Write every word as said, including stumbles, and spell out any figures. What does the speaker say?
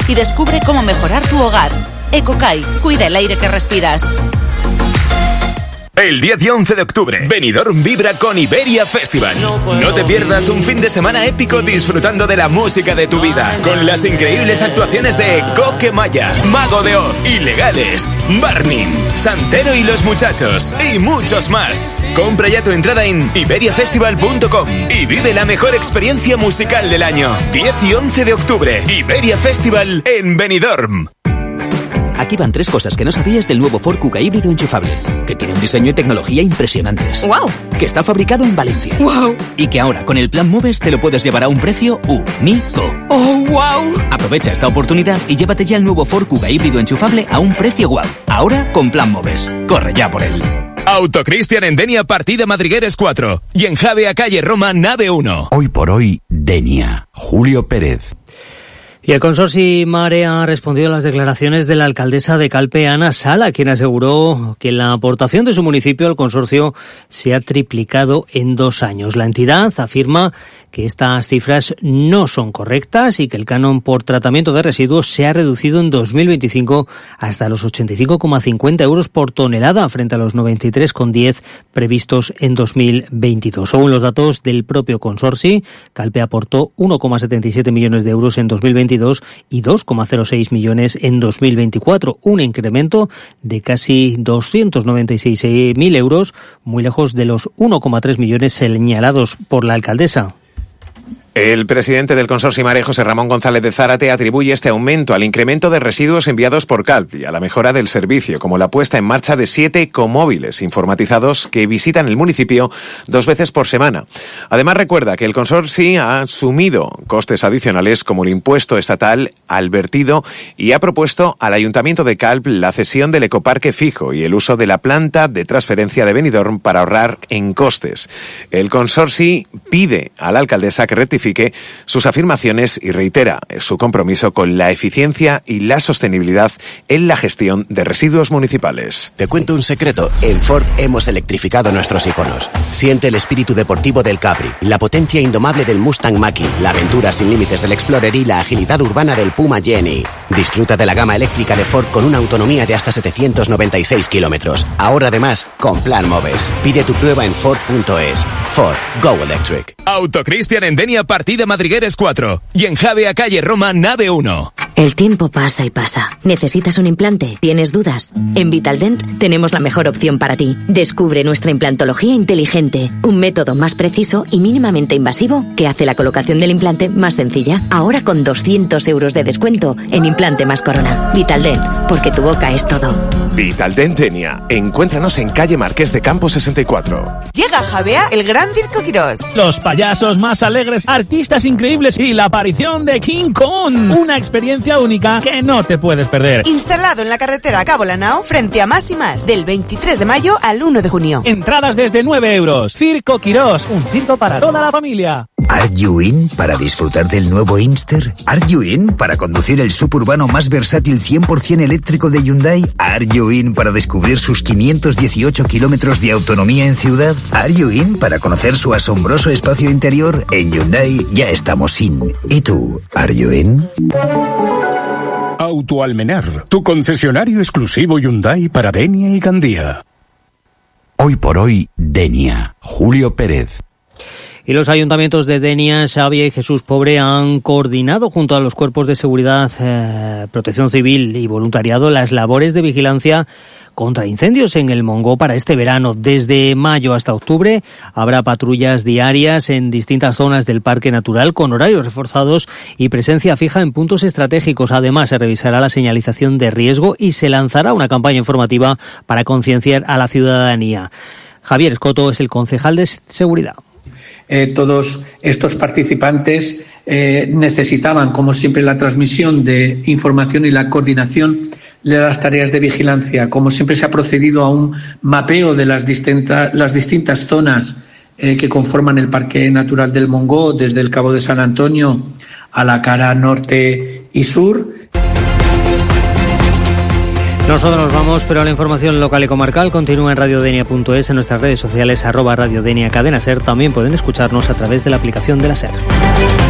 y descubre cómo mejorar tu hogar. Ecokai, cuida el aire que respiras. El diez y once de octubre, Benidorm vibra con Iberia Festival. No te pierdas un fin de semana épico disfrutando de la música de tu vida, con las increíbles actuaciones de Coque Maya, Mago de Oz, Ilegales, Barney, Santero y los Muchachos, y muchos más. Compra ya tu entrada en iberia festival punto com y vive la mejor experiencia musical del año. diez y once de octubre, Iberia Festival en Benidorm. Aquí van tres cosas que no sabías del nuevo Ford Kuga híbrido enchufable. Que tiene un diseño y tecnología impresionantes. ¡Wow! Que está fabricado en Valencia. ¡Wow! Y que ahora, con el plan Moves, te lo puedes llevar a un precio único. ¡Oh, wow! Aprovecha esta oportunidad y llévate ya el nuevo Ford Kuga híbrido enchufable a un precio guau. Ahora, con plan Moves. Corre ya por él. Autocristian en Denia, partida Madrigueres cuatro. Y en Javea, calle Roma, nave uno. Hoy por hoy, Denia. Julio Pérez. Y el Consorci Mare ha respondido a las declaraciones de la alcaldesa de Calpe, Ana Sala, quien aseguró que la aportación de su municipio al consorcio se ha triplicado en dos años. La entidad afirma que estas cifras no son correctas y que el canon por tratamiento de residuos se ha reducido en dos mil veinticinco hasta los ochenta y cinco coma cincuenta euros por tonelada frente a los noventa y tres coma diez previstos en dos mil veintidós. Según los datos del propio consorcio, Calpe aportó uno coma setenta y siete millones de euros en dos mil veintidós y dos coma cero seis millones en dos mil veinticuatro, un incremento de casi doscientos noventa y seis mil euros, muy lejos de los uno coma tres millones señalados por la alcaldesa. El presidente del Consorcio Mare, José Ramón González de Zárate, atribuye este aumento al incremento de residuos enviados por Calpe y a la mejora del servicio, como la puesta en marcha de siete ecomóviles informatizados que visitan el municipio dos veces por semana. Además, recuerda que el consorcio ha asumido costes adicionales como el impuesto estatal al vertido y ha propuesto al Ayuntamiento de Calpe la cesión del ecoparque fijo y el uso de la planta de transferencia de Benidorm para ahorrar en costes. El consorcio pide a la alcaldesa que rectifique sus afirmaciones y reitera su compromiso con la eficiencia y la sostenibilidad en la gestión de residuos municipales. Te cuento un secreto. En Ford hemos electrificado nuestros iconos. Siente el espíritu deportivo del Capri, la potencia indomable del Mustang Mach-E, la aventura sin límites del Explorer y la agilidad urbana del Puma Jenny. Disfruta de la gama eléctrica de Ford con una autonomía de hasta setecientos noventa y seis kilómetros. Ahora además con Plan Moves. Pide tu prueba en Ford punto es. Ford. Go Electric. Autocristian en Denia, partida Madrigueres cuatro. Y en Javea, calle Roma, nave uno. El tiempo pasa y pasa. ¿Necesitas un implante? ¿Tienes dudas? En Vitaldent tenemos la mejor opción para ti. Descubre nuestra implantología inteligente, un método más preciso y mínimamente invasivo que hace la colocación del implante más sencilla. Ahora con doscientos euros de descuento en implante más corona. Vitaldent, porque tu boca es todo. Vitaldent Denia. Encuéntranos en calle Marqués de Campos sesenta y cuatro. Llega a Javea el Gran Circo Quirós. Los payasos más alegres, artistas increíbles y la aparición de King Kong. Una experiencia única que no te puedes perder. Instalado en la carretera Cabo Lanao, frente a Más y Más, del veintitrés de mayo al uno de junio. Entradas desde nueve euros. Circo Quirós, un circo para toda la familia. ¿Are you in para disfrutar del nuevo Inster? ¿Are you in para conducir el suburbano más versátil cien por ciento eléctrico de Hyundai? ¿Are you in para descubrir sus quinientos dieciocho kilómetros de autonomía en ciudad? ¿Are you in para conocer su asombroso espacio interior? En Hyundai ya estamos in. ¿Y tú? ¿Are you in? Autoalmenar, tu concesionario exclusivo Hyundai para Denia y Gandía. Hoy por hoy, Denia. Julio Pérez. Y los ayuntamientos de Denia, Xavia y Jesús Pobre han coordinado junto a los cuerpos de seguridad, eh, protección civil y voluntariado las labores de vigilancia contra incendios en el Montgó para este verano. Desde mayo hasta octubre habrá patrullas diarias en distintas zonas del Parque Natural con horarios reforzados y presencia fija en puntos estratégicos. Además, se revisará la señalización de riesgo y se lanzará una campaña informativa para concienciar a la ciudadanía. Javier Escoto es el concejal de seguridad. Eh, todos estos participantes eh, necesitaban, como siempre, la transmisión de información y la coordinación de las tareas de vigilancia. Como siempre, se ha procedido a un mapeo de las distintas, las distintas zonas eh, que conforman el Parque Natural del Montgó, desde el Cabo de San Antonio a la cara norte y sur. Nosotros nos vamos, pero la información local y comarcal continúa en radiodenia punto es, en nuestras redes sociales, arroba radiodenia cadena ser. También pueden escucharnos a través de la aplicación de la SER.